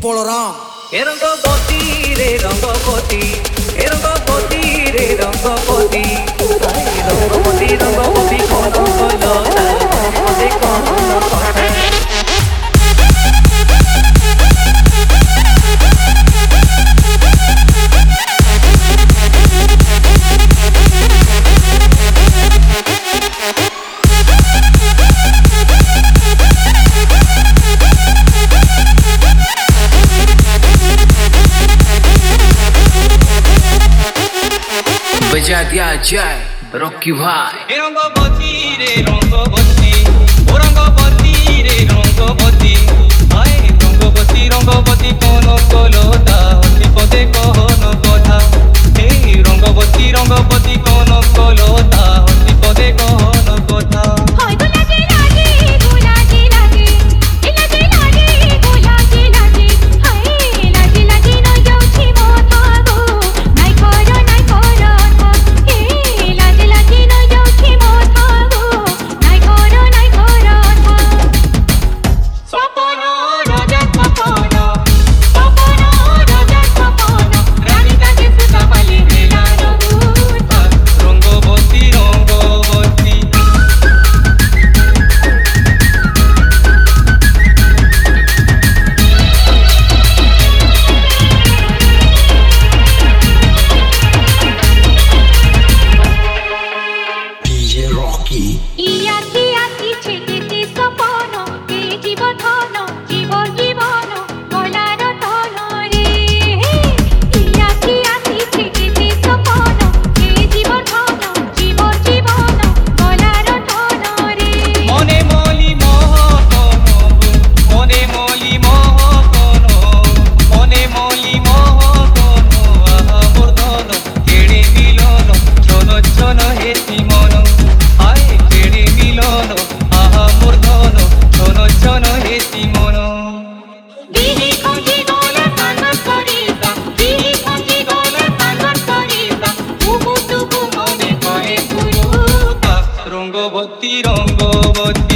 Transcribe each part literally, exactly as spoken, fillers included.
বলরাম এ রঙ্গবতী রে রঙ্গবতী এ রঙ্গবতী রে রঙ্গবতী রঙ্গবতী রঙ্গবতী কোন কলতা মতে কোন কথা बजा दिया जाए रॉकी भाई এ রঙ্গবতী রে রঙ্গবতী ও রঙ্গবতী রে রঙ্গবতী হায় রঙ্গবতী রঙ্গবতী কোন কলতা অতি পদে কোন কথা হে রঙ্গবতী রঙ্গবতী কোন কলতা অতি পদে কোন কথা হয়তো লাগে লাগে গোলাজি লাগে লাগে লাগে গোলাজি লাগে হায় লাগে লাগে নই যাউছি মাথা গো নাই কর নাই কর হে লাগে লাগে নই যাউছি মাথা গো নাই কর নাই কর সপন রাজা সপন সপন রাজা সপন রানী কাছে সুতা পালি হেলা রঘুত রঙ্গবতী রঙ্গবতী ডিজে রকি ইয়া কি আকি ছেটেতে সপন এ জীবন জীব জীবন গলার তল রে ইয়া কি আকি ছেটেতে সপন এ জীবন জীব জীবন গলার তল রে মনে মলি মোহকন মনে মলি মোহকন মনে মলি মোহকন আহা মূর্ধন কেড়ে মিলন জন জন হেতি মন হায় কেড়ে মিলন আহা মূর্ধন জন জন হেতি মন বিহি খঞ্জি গলা কানন করিতা বিহি খঞ্জি গলা কানন করিতা তুবু তুবু মনে করে পুরুতা রঙ্গবতী রঙ্গবতী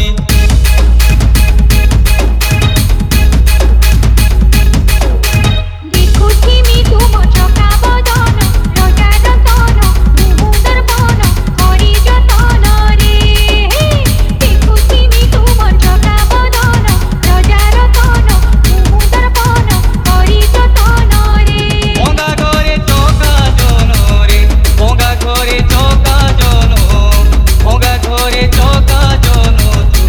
দেখুছি মি তুম চকা বদন রজা রতন মুহুদর বন করি যতন রে দেখুছি মি তুম চকা বদন রজা রতন মুহুদর বন করি যতন রে ভঙ্গা ঘরে চকা জন রে ভঙ্গা ঘরে চকা জন ভঙ্গা ঘরে চকা জন তু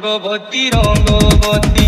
রঙ্গবতী রঙ্গবতী